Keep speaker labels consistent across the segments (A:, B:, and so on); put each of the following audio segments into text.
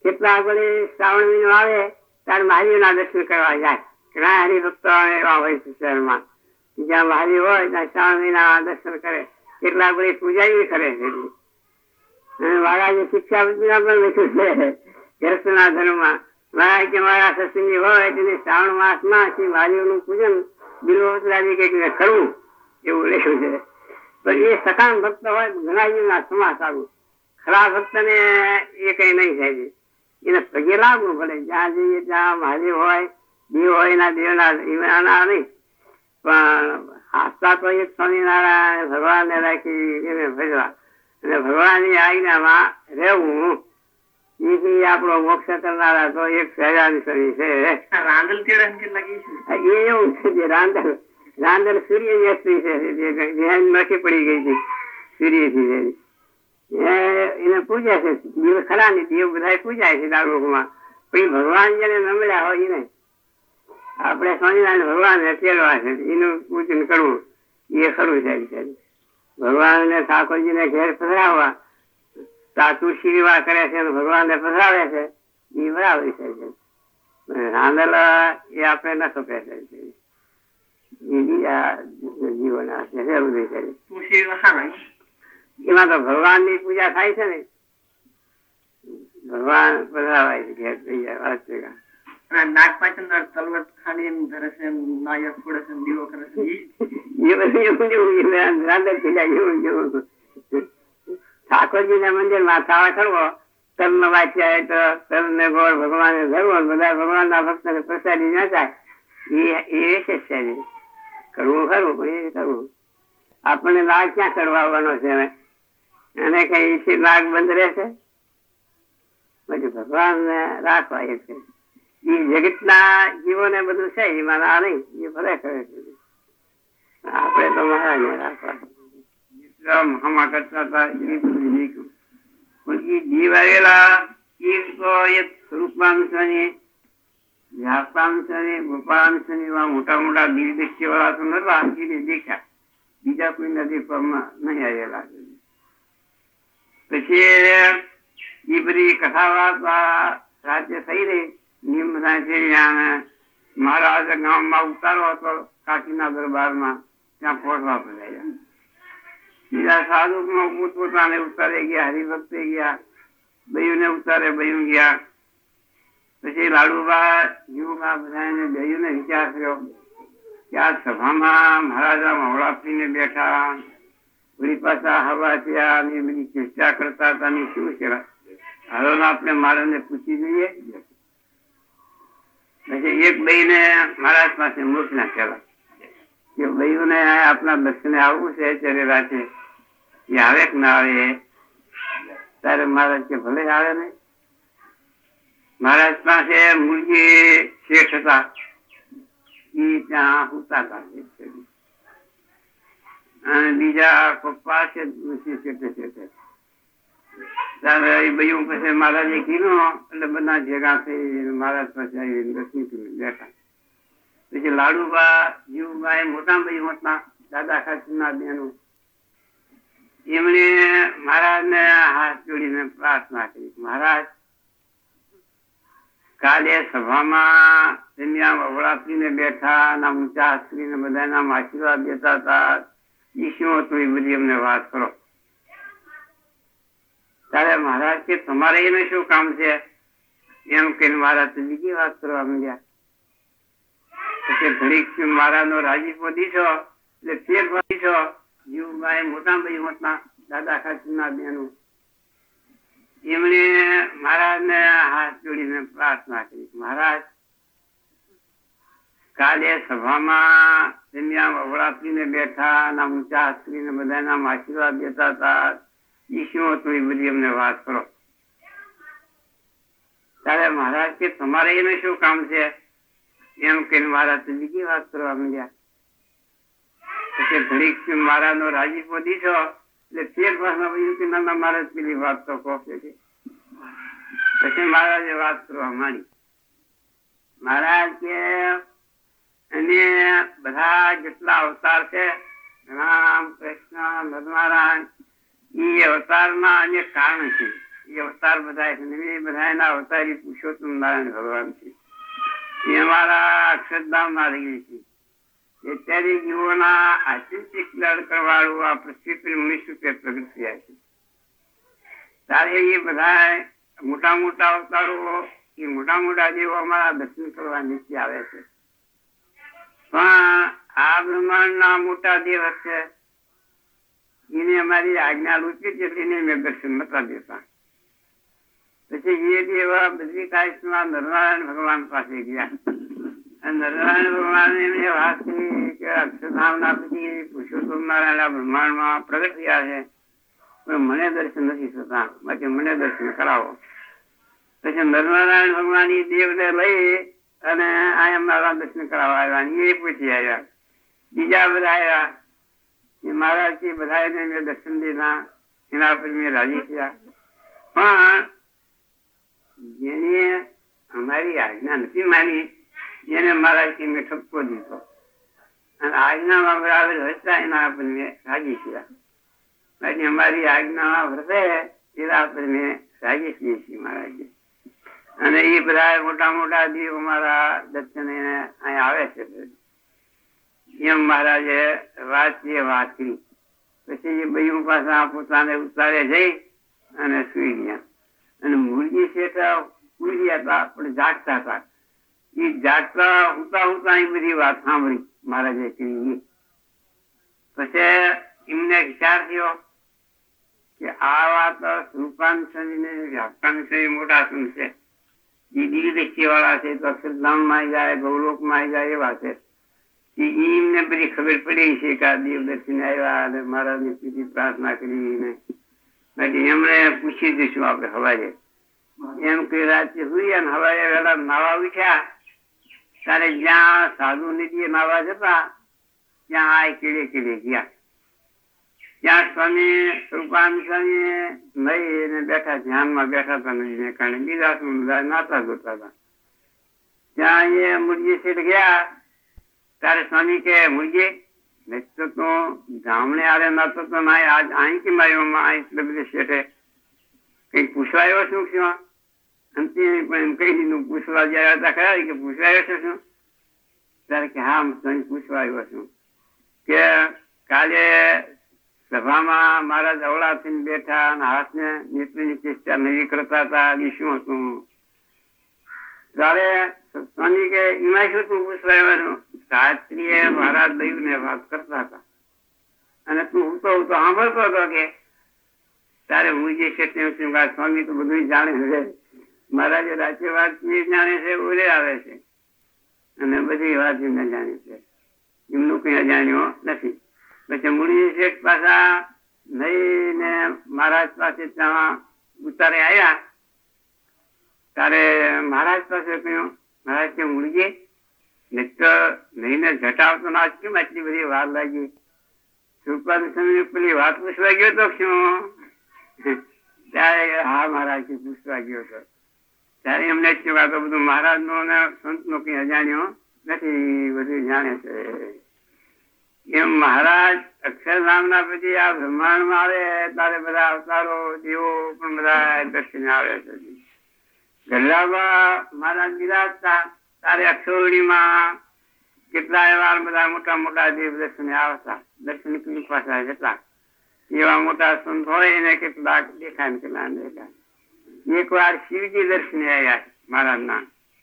A: કેટલા વળી શ્રાવણ મહિનો આવે ત્યારે મહાદેવના દર્શન કરવા જાય. ઘણા હરિભક્તો એવા હોય છે શહેરમાં, જ્યાં મહાદેવ હોય ત્યાં શ્રાવણ મહિના દર્શન કરે. કેટલાક વળી પૂજા કરે છે. મહારાજે શિક્ષાપતિના પણ લખ્યું છે ગ્રસ્તના ધર્મમાં. મહારાજ કે મારા સત્સંગી હોય તેને શ્રાવણ માસમાં શ્રી મહાદેવનું પૂજન બિલ્વપત્રાદિ કંઈક કરવું એવું લખ્યું છે. પણ એ સકામ ભક્ત હોય ઘણા જીવના સમાસ આવું. ખરા ભક્ત ને એ કઈ નહીં થાય. એને પગે લાગવું પડે. જ્યાં જઈએ ત્યાં મહાદેવ હોય, દેવ હોય, એના દેવના નહીં. પણ આસ્થા તો એક સ્વામિનારાયણ ભગવાનને રાખી એને ભજવા અને ભગવાનની આજ્ઞામાં રહેવું. એ આપણો મોક્ષ કરનારા તો એક સહેજાની શરીર છે.
B: રાંદલ
A: એ એવું છે જે રાંદલ સૂર્યની સ્ત્રી છે, નખી પડી ગઈ હતી સૂર્યથી. એને પૂજે છે દેવ ખરા ને દેવ બધા પૂજાય છે દારૂમાં. પણ ભગવાન જેને નમળ્યા હોય એને આપણે સ્વામિનારાયણ ભગવાન તેડવા છે, એનું પૂજન કરવું એ ખરું છે. ભગવાન ને ઠાકોરજી ને ઘેર પધરાવવા તુલસી વિવાહ કરે છે, ભગવાન ને પધરાવે છે, એ બરાબર છે. રાંદલ એ આપણે ન સોંપે છે, એ બીજા જીવન એમાં તો ભગવાન ની પૂજા થાય છે ને, ભગવાન પધરાવાય છે ઘેર થઈ જાય વાસ્તવિક.
B: નાગ પાછળ તલવટ ખાલી ધરે છે, નાયક ફોડે છે, દીવો કરે છે,
A: રાંદલ થઈ જાય. ઠાકોરજી ના મંદિર માં થાળા કરવો, તલ નો વાંચ્યા તો તલ ને ગોળ ભગવાન ને ધરવો, બધા ભગવાન ના ભક્ત ને પ્રસાદી ના થાય એ વિશેષ છે. કરવું ખરું પણ એ કરવું. આપણને લાગ ક્યાં કરવાનો છે અને કઈ લાગ બંધ રહેશે. પછી ભગવાન ને રાખવા એ છે. એ જગત ના જીવો ને બધું છે એમાં આ નહીં, એ ભલે કરે છે. આપડે તો મહારાજ ને રાખવા હમા કરતા હતા. જીવ આવેલા સ્વરૂપાંશની વ્યાપાંશની ગોપાંશની મોટા મોટા દિલદૃષ્ટિ વાળા તો નતા દેખ્યા, બીજા કોઈ નદી પરમાં નહીં આવેલા. પછી એ બધી કથા રાજ્ય થઈ રહી. મહારાજ ગામમાં ઉતારો હતો કાકીના દરબારમાં, ત્યાં પહોંચવા પડ્યા. બીજા સાધુ પોતપોતાને ઉતારે ગયા, હરિભક્તે ગયા, બયું ને ઉતારે બયું ગયા. પછી લાડુબા જીવબા બધાને બયું ને વિચાર કર્યો કે આ સભામાં મહારાજા મહોળાપીને બેઠા, વળી પાછા હવા થયા ને બધી ચર્ચા કરતા હતા ને શું છે, હવે આપણે મહારાજને પૂછી જોઈએ. પછી એક બઈ ને મહારાજ પાસે મોકલ્યા કહેવા કે બયું ને આપણા દર્શને આવવું છે ત્યારે રાતે, એ આવે કે ના આવે. ત્યારે મહારાજ કે ભલે આવે ને. મહારાજ પાસે મુરજી શેઠ હતા, એ ત્યાં સુતા હતા અને બીજા પપ્પા છે શેઠે. ત્યારે એ બયું પછી મહારાજે કીધું એટલે બધા ભેગા થઈ મહારાજ પાસે આવી દર્શન કરી બેઠા. પછી લાડુબા જીવબા એ મોટા બયું હતા, દાદા ખાચર ના બેનું, એમણે મહારાજ ને હાથ જોડીને પ્રાર્થના કરી, મહારાજ કાલે સભામાં વવડાપીને બેઠા ના ઊંચા સ્ત્રીને બધાના આશીર્વાદ દેતા હતા, એ શું હતું એ બધી અમને વાત કરો. ત્યારે મહારાજ કે તમારે એને શું કામ છે એમ કહીને મહારાજ બીજી વાત કરવા માંડ્યા. ઘડીક મહારાજ નો રાજીપો દીધો એટલે ફેર દીધો. જીવભાઈ મોટા ભાઈ હતા, દાદા ખાચર ના બેનું, એમણે મહારાજ ને હાથ જોડીને પ્રાર્થના કરી, મહારાજ કાલે સભામાં વવડાપીને બેઠા ના ઊંચા સ્ત્રીને બધાના આશીર્વાદ દેતા હતા, એ શું હતું એ બધી અમને વાત કરો. ત્યારે મહારાજ કે તમારે એને શું કામ છે એમ કહીને મહારાજ બીજી વાત કરવા માંડ્યા. ઘડીક મહારાજ નો રાજીપો દીધો એટલે ફેર પાછા મહારાજ પેલી વાત તો કહો. પછી મહારાજે વાત કરવા માંડી. મહારાજ કે અને બધા જેટલા અવતાર છે, રામ કૃષ્ણ નરનારાયણ, એ અવતારના અનેક કારણ છે. એ અવતાર બધા છે એ બધા એના અવતારી પુરુષોત્તમ નારાયણ ભગવાન છે. એ અમારા અક્ષરધામ માં રહી છે. અત્યારે જીવોના આત્યંતિક લડ કરવાળું આ પૃથ્વી પર મનુષ્ય રૂપે પ્રગટ થયા છે. ત્યારે એ બધા મોટા મોટા અવતારો એ મોટા મોટા દેવો અમારા દર્શન કરવા નીચે આવે છે. પણ આ બ્રહ્માંડ ના મોટા દેવ છે એને અમારી આજ્ઞા રૂચી એટલે મેં દર્શન નતા દેતા. પછી એ દેવ બદ્રિકાશમાં નરનારાયણ ભગવાન પાસે ગયા. નરનારાયણ ભગવાન એમને વાત કરી કે અક્ષરધામના પછી પુરુષોત્તમ નારાયણ બ્રહ્માંડમાં પ્રગટ થયા છે, પણ મને દર્શન નથી થતા, બાકી મને દર્શન કરાવો. પછી નરનારાયણ ભગવાન એ દેવને લઈ અને આ એમના દર્શન કરાવવા આવ્યા. એ પૂછી આવ્યા. બીજા બધા આવ્યા. મહારાજ બધા મેં દર્શન દીધા, એના પર મેં રાજી થયા. પણ જેને અમારી આજ્ઞા નથી માની એને મહારાજ મેં ઠપકો દીધો અને આજ્ઞામાં બરાબર હતા એના પર મેં રાજી થયા. બાકી અમારી આજ્ઞામાં વર્તે એના પર મેં રાજી થઈએ છીએ મહારાજે. અને એ બધા મોટા મોટા દેવ અમારા દર્શન અહીંયા આવે છે. એમ મહારાજે વાત કરી. પછી એ બયું પાછા પોતાને ઉતારે જઈ અને સુઈ ગયા. અને મુરજી શેઠ સુઈ ગયા હતા પણ જાગતા હતા. એ જાગતા ઉતા ઉતા એ બધી વાત સાંભળી મહારાજે કરી. પછી એમને વિચાર થયો કે આ વાત રૂપાન શનિ ને વ્યાપાન શનિ મોટા શું છે, એ દિવ્ય વાળા છે તો અક્ષરધામ માં જાય, ગૌલોક માં જાય એવા છે. એમને બધી ખબર પડી છે કે આ દેવ દર્શન આવ્યા અને મહારાજ ની સુધી પ્રાર્થના કરીને એમણે પૂછી દઈશું આપડે હવારે. એમ કઈ રાતે સુઈ અને હવારે વેલા નાવા ઉઠ્યા ત્યારે જ્યાં સાધુ નિધિ નાવા જતા ત્યાં આ કેળે કેળે ગયા. ત્યાં સ્વામી રૂપાન સ્વામી નઈ બેઠા ધ્યાનમાં બેઠા હતા નદીને કારણે. બીજા નાતા જોતા હતા. ત્યાં એ મુરજી શેઠ ગયા ત્યારે સ્વામી કે મુરજી નચતો તો ગામડે આરે નતો તો ના આજ અહીં કે મારી એટલે બધે શેઠે કઈક પૂછવા આવ્યો શું શું અંતિમ પણ એમ કહી દીધું. પૂછવા જયા હતા ખરા કે પૂછવા આવ્યો છે શું? ત્યારે કે હા સ્વામી પૂછવા આવ્યો છું કે કાલે સભામાં મારા જવડા થઈને બેઠા અને હાથને નેત્રની ચેષ્ટા નવી કરતા હતા. એ શું હતું? ત્યારે સ્વામી કે એમાં શું તું પૂછવા આવ્યો? શાસ્ત્રીએ મારા દૈવ ને વાત કરતા હતા અને તું હું તો સાંભળતો હતો કે તારે હું જે છે સ્વામી તો બધું જાણે છે. મહારાજે રાતે વાત જાણે છે, ઓરે આવે છે અને બધી વાત એમને જાણે છે, એમનું કઈ અજાણ્યો નથી. પછી મુરજી શેઠ પાછા નહીં ને મહારાજ પાસે ત્યાં ઉતારે આવ્યા ત્યારે મહારાજ પાસે કહ્યું, મહારાજ કે મુરજી નહીને જટાવતો ના કેમ આટલી બધી વાર લાગી? પેલી વાત પૂછવા ગયો તો શું? ત્યારે હા મહારાજ પૂછવા ગયો હતો. ત્યારે એમને જ કહેવાય તો બધું મહારાજ નો અને સંત નો કઈ અજાણ્યો નથી, બધું જાણે છે. એમ મહારાજ અક્ષરધામ ના પછી આ બ્રહ્માંડ માં આવે ત્યારે બધા અવતારો દેવો પણ બધા દર્શન આવે છે. ગઢડામાં મહારાજ બિરાજતા તારે અક્ષોરણીમાં કેટલાય વાર બધા મોટા મોટા દેવ દર્શન આવતા. દર્શન કઈ પાછા જતા. એવા મોટા સંત હોય ને કેટલાક દેખાય ને કેટલા દેખાય. એક વાર શિવજી દર્શને આવ્યા મહારાજ ના.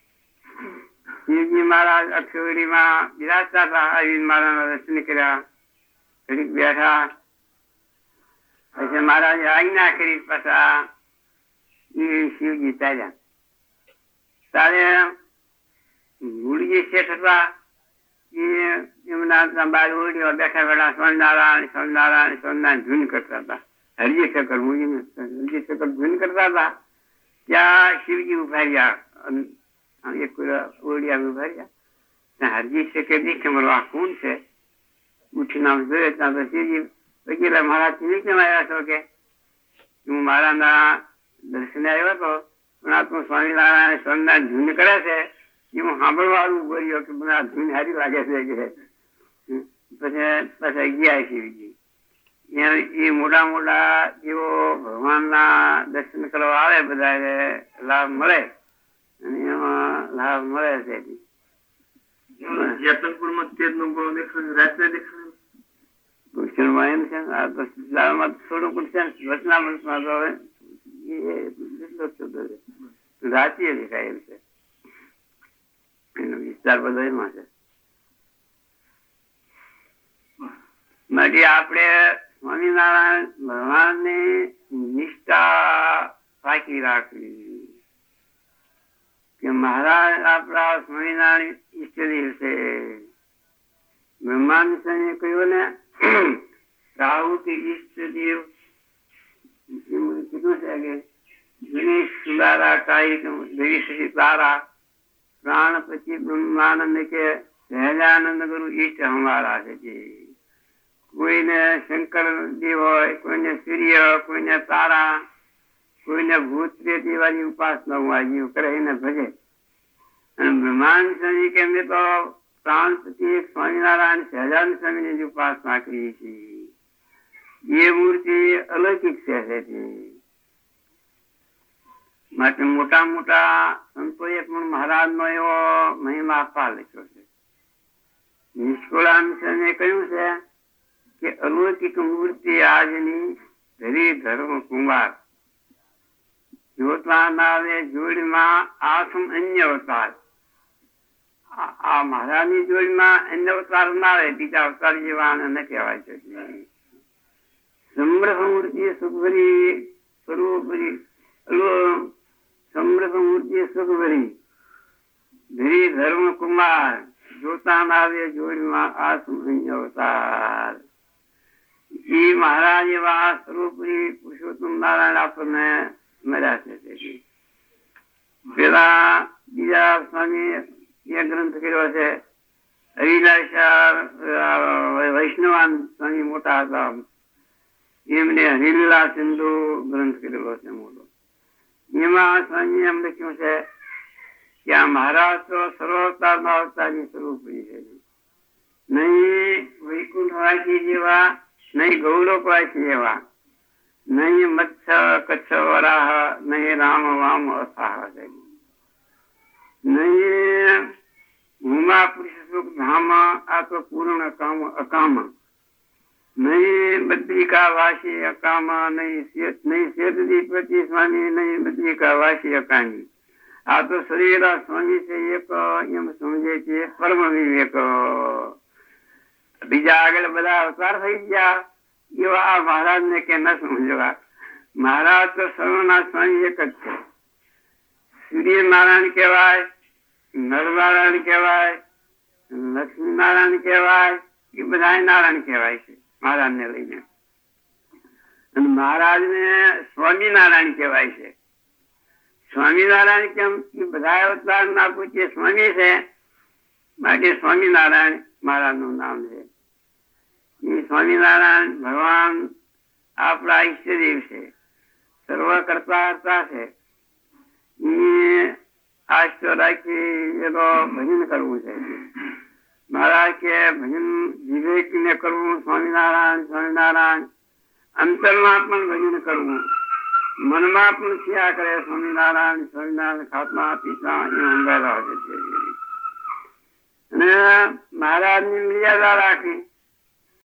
A: શિવજી મહારાજ અક્ષોરણીમાં બિરાજતા હતા. આવી મહારાજ ના દર્શન કર્યા, ઘડીક બેઠા. પછી મહારાજે આજ્ઞા કરી પાછા એ શિવજી ચાલ્યા. તારે મુરજી શેઠ હતા એમના બાર ઓરડીઓ બેઠા બેઠા સ્વામિનારાયણ સ્વામિનારાયણ સ્વામિનારાયણ ધૂન કરતા હતા. હરજી શંકર હરજી શંકર ધૂન કરતા હતા. ત્યાં શિવજી ઉભા રહ્યા, એક ઓરડિયા ઉભા રહ્યા. ત્યાં હરજી શંકર દેખે મારો આ કોણ છે? ઉઠીને આમ જોયે ત્યાં તો શિવજી વકીલા મહારાજ થી કેમ આવ્યા છો? કે હું મારાના દર્શને આવ્યો હતો પણ આ તું સ્વામિનારાયણ સ્વામિનારાયણ ધૂન કરે છે એ હું સાંભળવાનું બોલ્યો કે મને આ ધૂન સારી લાગે છે કે. પછી ગયા શિવજી. એ મોટા મોટા જેવો ભગવાનના દર્શન કરવા આવે બધા લાભ મળે અને એમાં લાભ મળે છે.
B: જેતનપુરમાં તેજનો ગોળો દેખાય, રાત્રે દેખાય.
A: કૃષ્ણમાં એમ છે આ તો દાળમાં થોડુંક છે, વચનામૃતમાં તો હવે રાત્રિ દેખાય એમ છે. એનો વિસ્તાર બધો એમાં છે. માટે આપણે સ્વામિનારાયણ ભગવાનની નિષ્ઠા રાખી રાખવી કે મહારાજ આપણા સ્વામિનારાયણ ઈષ્ટદેવ છે. બ્રહ્માંડ સ્વામીએ કહ્યું ને રાહુ કે ઈષ્ટદેવ કીધું છે કે દિનેશ સુધારા કાયિક દેવી તારા પ્રાણ પછી બ્રહ્માનંદ કે સહેજાનંદ ગુરુ ઈષ્ટ હમારા છે. કોઈને શંકર દેવ હોય, કોઈને સૂર્ય, કોઈને તારા, કોઈને ભૂત પ્રેત એવાની ઉપાસના જીવ કરે એને ભજે. અને બ્રહ્માંડ સ્વામી કે અમે તો પ્રાણપતિ સ્વામિનારાયણ સહજાનંદ સ્વામીની જ ઉપાસના કરીએ છીએ. એ મૂર્તિ અલૌકિક છે. માટે મોટા મોટા સંતોએ પણ મહારાજ નો એવો મહિમા આપવા લખ્યો છે. નિષ્કુળાન સ્વામીએ કહ્યું છે કે અલૌકિક મૂર્તિ આજની ધરી ધર્મ કુમાર જોતવા નાવે જોડીમાં આસમ અન્ય અવતાર. આ મહારાજની જોડીમાં અન્ય અવતાર ના આવે, બીજા અવતાર જેવા ન કહેવાય છે. સમૃદ્ધ મૂર્તિ સુખભરી સ્વરૂપરી સમૃદ્ધ મૂર્તિ સુખભરી ધરી ધર્મ કુમાર જોતા નાવે જોડીમાં આસમ અન્ય અવતાર. એ મહારાજ એવા સ્વરૂપરી પુરુષોત્તમ નારાયણ આપણને મળ્યા છે. પેલા બીજા સ્વામી એ ગ્રંથ કર્યો છે વૈષ્ણવાન સ્વામી મોટા હતા, એમને હરિલીલા સિંધુ ગ્રંથ કરેલો છે મોટો. એમાં સ્વામી એમ લખ્યું છે કે આ મહારાજ તો સર્વોવતારના અવતારની સ્વરૂપરી છે. નહીં વૈકુંઠ વાસી જેવા, નહીં ગૌલોક વાસી એવા, નહીં મત્સ્ય કચ્છ વરાહ, નહીં રામ વામ અસાહ, નહીં ઉમા પુરુષ સુખ ધામ, આ તો પૂર્ણ કામ અકામ, નહીં બદ્રિકા વાસી અકામ, નહીં શેતદીપતિ સ્વામી, નહીં બદ્રિકા વાસી અકામી. આ તો શરીરા સ્વામી છે એક, એમ સમજે છે પરમ વિવેક. બીજા આગળ બધા અવતાર થઈ ગયા એવા આ મહારાજ ને કે ન સમજવા. મહારાજ તો સર્વના સ્વામી એક જ છે. સૂર્યનારાયણ કહેવાય, નરનારાયણ કહેવાય, લક્ષ્મીનારાયણ કહેવાય, એ બધા નારાયણ કહેવાય છે મહારાજ ને લઈને. અને મહારાજ ને સ્વામિનારાયણ કહેવાય છે. સ્વામિનારાયણ કેમ? એ બધા અવતાર ના પૂછે સ્વામી છે, માટે સ્વામિનારાયણ મહારાજ નું નામ છે. એ સ્વામિનારાયણ ભગવાન આપણા ઈષ્ટદેવ છે, સર્વ કરતા હર્તા છે. આસ્તો રાખી એ તો ભજન કરવું છે. મહારાજ કે ભજન વિવેક ને કરવું, સ્વામિનારાયણ સ્વામિનારાયણ. અંતરમાં પણ ભજન કરવું, મનમાં પણ થયા કરે સ્વામિનારાયણ સ્વામિનારાયણ. ખાતમા પીતા એ અંગારા છે. અને મહારાજ ની મર્યાદા રાખી